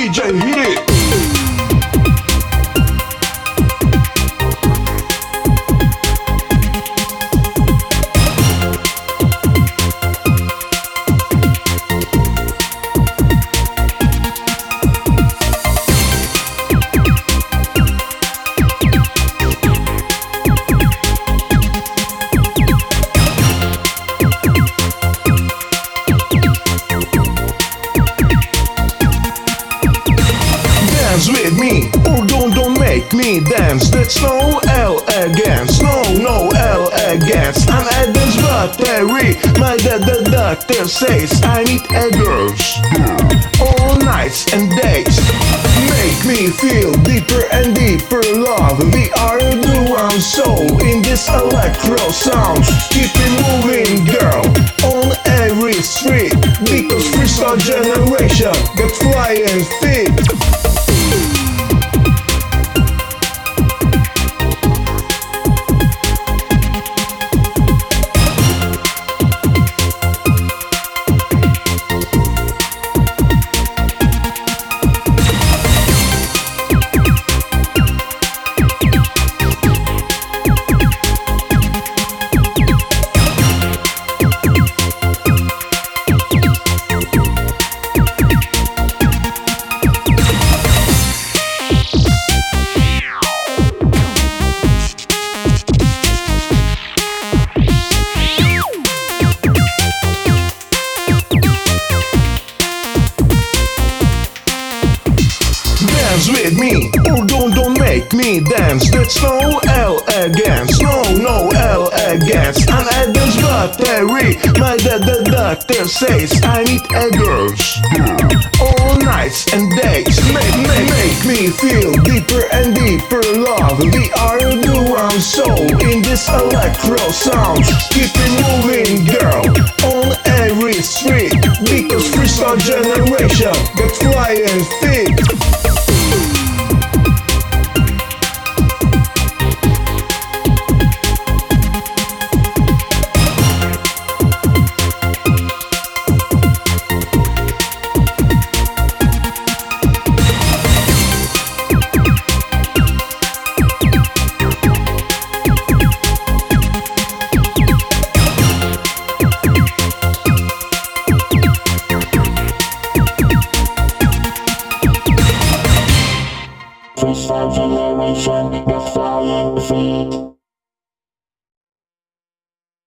DJ, hit it. Dance with me, or don't make me dance. That's no elegance, no elegance. I'm at this battery. My doctor says I need a girls all nights and days. Make me feel deeper and deeper love. We are the one soul in this electro sound. Keep it moving, girl, on every street, because freestyle generation got flying feet. Dance with me, or don't make me dance. That's no elegance, no elegance. I'm at this battery. My doctor says I need a girls all nights and days. Make me feel deeper and deeper love. We are the one soul in this electro sound. Keep it moving, girl, on every street, because freestyle generation got flying feet. Freestyle generation, the flying feet.